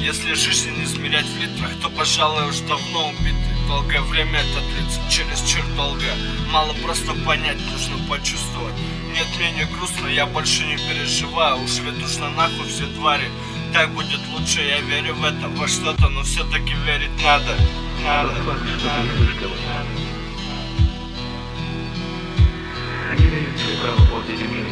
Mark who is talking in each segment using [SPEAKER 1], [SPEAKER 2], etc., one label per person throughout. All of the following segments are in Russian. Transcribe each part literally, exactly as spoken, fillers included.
[SPEAKER 1] Если жизнь не измерять в литрах, то, пожалуй, уж давно убиты. Долгое время это длится, чересчур долго. Мало просто понять, нужно почувствовать. Нет, мне не грустно, я больше не переживаю. Уж ведь нужно нахуй все твари. Так будет лучше, я верю в это, во что-то, но все-таки верить надо. Надо, надо.
[SPEAKER 2] Они дают тебе право портить мир.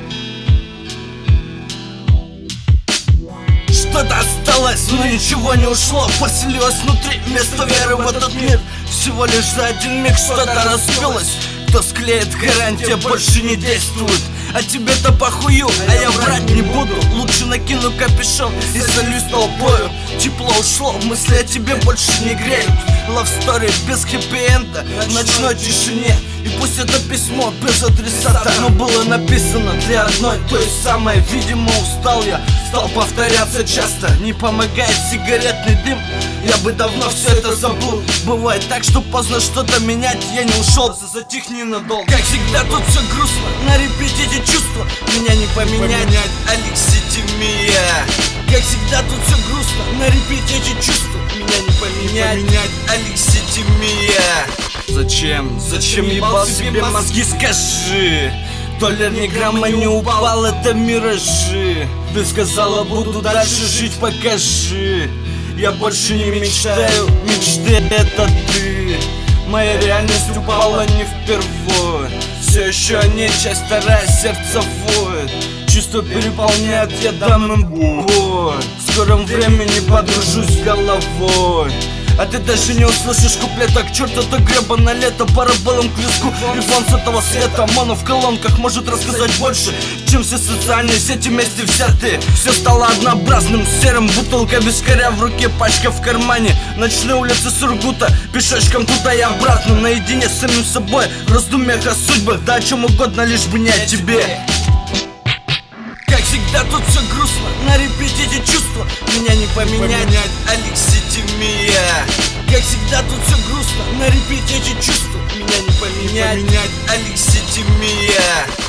[SPEAKER 3] Что-то осталось, но ничего не ушло. Поселилось внутри вместо веры в этот мир. Всего лишь за один миг что-то разбилось. Кто склеит, гарантия больше не действует. А тебе-то похую, а я врать не буду. Лучше накину капюшон и солюсь толпою. Тепло ушло, мысли о тебе больше не греют. Love story без хэппи-энда в ночной тишине. И пусть это письмо без адресата, но было написано для одной, той самой. Видимо, устал я, стал повторяться часто. Не помогает сигаретный дым, я бы давно все это забыл. Бывает так, что поздно что-то менять, я не ушел, затихни надолго. Как всегда тут все грустно, на репите эти чувства меня не поменять, Алексей Тимия. Как всегда тут все грустно, на репите эти чувства меня не поменять, Алексей Тимия. Зачем, зачем ебал себе мозги, скажи? Толер ни грамма не упал, это миражи. Ты сказала, буду дальше жить, покажи. Я больше не мечтаю, мечты это ты. Моя реальность упала не впервой. Все еще не часть, вторая сердце воет. Чувство переполняет, я дам им бой. В скором времени подружусь с головой. А ты даже не услышишь куплета, к черту это гребаное лето. Парабеллум к виску, и вон с этого света. Моно в колонках может рассказать больше, чем все социальные сети вместе взятые. Все стало однообразным, серым, бутылка вискаря в руке, пачка в кармане. Ночные улицы Сургута, пешочком туда и обратно. Наедине с самим собой, в раздумьях о судьбах, да о чем угодно, лишь бы не о тебе. Как всегда тут все грустно, на репите эти чувства меня не поменять, Алексей Тимия. Как всегда тут все грустно, на репите эти чувства меня не поменять, Алексей Тимия.